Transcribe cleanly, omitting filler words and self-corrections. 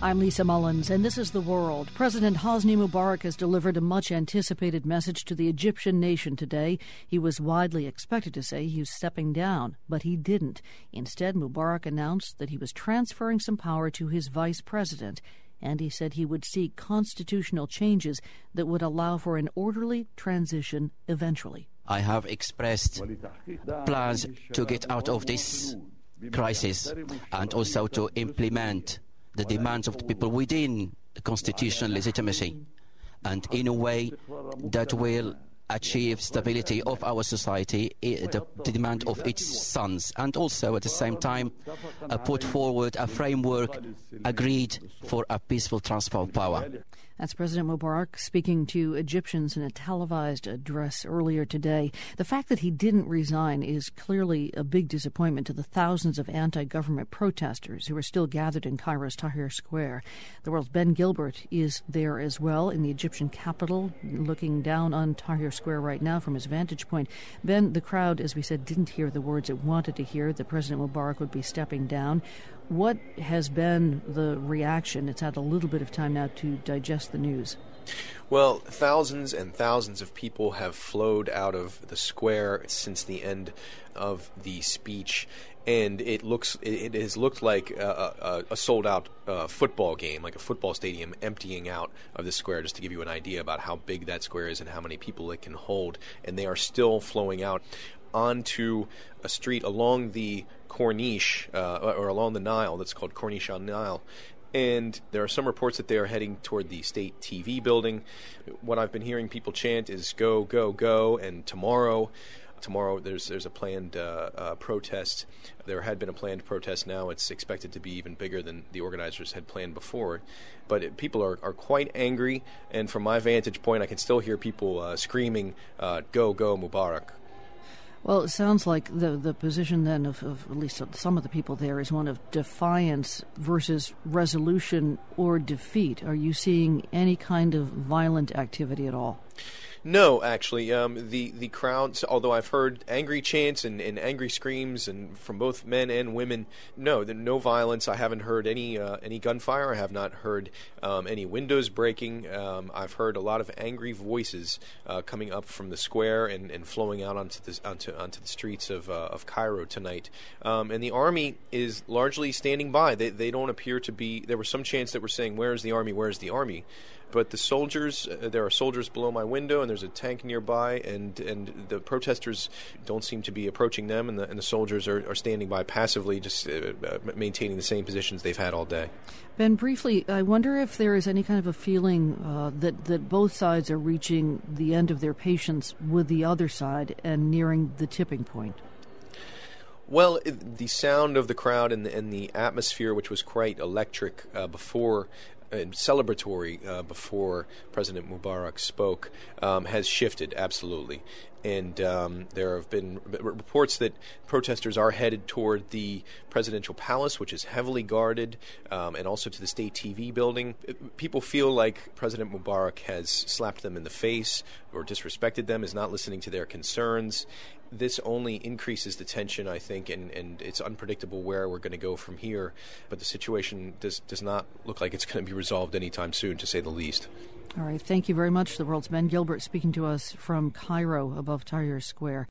I'm Lisa Mullins, and this is The World. President Hosni Mubarak has delivered a much-anticipated message to the Egyptian nation today. He was widely expected to say he was stepping down, but he didn't. Instead, Mubarak announced that he was transferring some power to his vice president, and he said he would seek constitutional changes that would allow for an orderly transition eventually. I have expressed plans to get out of this crisis and also to implement the demands of the people within the constitutional legitimacy, and in a way that will achieve stability of our society, the demand of its sons, and also at the same time put forward a framework agreed for a peaceful transfer of power. That's President Mubarak speaking to Egyptians in a televised address earlier today. The fact that he didn't resign is clearly a big disappointment to the thousands of anti-government protesters who are still gathered in Cairo's Tahrir Square. The World's Ben Gilbert is there as well in the Egyptian capital, looking down on Tahrir Square right now from his vantage point. Ben, the crowd, as we said, didn't hear the words it wanted to hear, that President Mubarak would be stepping down. What has been the reaction? It's had a little bit of time now to digest the news. Well, thousands and thousands of people have flowed out of the square since the end of the speech, and it has looked like a sold-out football game, like a football stadium emptying out of the square, just to give you an idea about how big that square is and how many people it can hold. And they are still flowing out onto a street along the Corniche, or along the Nile, that's called Corniche on Nile. And there are some reports that they are heading toward the state TV building. What I've been hearing people chant is "Go, go, go!" and tomorrow there's a planned protest. There had been a planned protest. Now it's expected to be even bigger than the organizers had planned before. But people are quite angry, and from my vantage point, I can still hear people screaming, "Go, go, Mubarak!" Well, it sounds like the position then of at least some of the people there is one of defiance versus resolution or defeat. Are you seeing any kind of violent activity at all? No, actually, the crowds, although I've heard angry chants and angry screams and from both men and women, no violence. I haven't heard any gunfire. I have not heard any windows breaking. I've heard a lot of angry voices coming up from the square and flowing out onto the streets of Cairo tonight. And the army is largely standing by. They don't appear to be. There were some chants that were saying, "Where's the army? Where's the army?" But the soldiers, there are soldiers below my window, and there's a tank nearby, and the protesters don't seem to be approaching them, and the soldiers are standing by passively, just maintaining the same positions they've had all day. Ben, briefly, I wonder if there is any kind of a feeling that both sides are reaching the end of their patience with the other side and nearing the tipping point. Well, the sound of the crowd and the atmosphere, which was quite electric before and celebratory before President Mubarak spoke, has shifted, absolutely. And there have been reports that protesters are headed toward the presidential palace, which is heavily guarded, and also to the state TV building. People feel like President Mubarak has slapped them in the face or disrespected them, is not listening to their concerns. This only increases the tension, I think, and it's unpredictable where we're going to go from here. But the situation does not look like it's going to be resolved anytime soon, to say the least. All right. Thank you very much. The World's Ben Gilbert speaking to us from Cairo above Tahrir Square.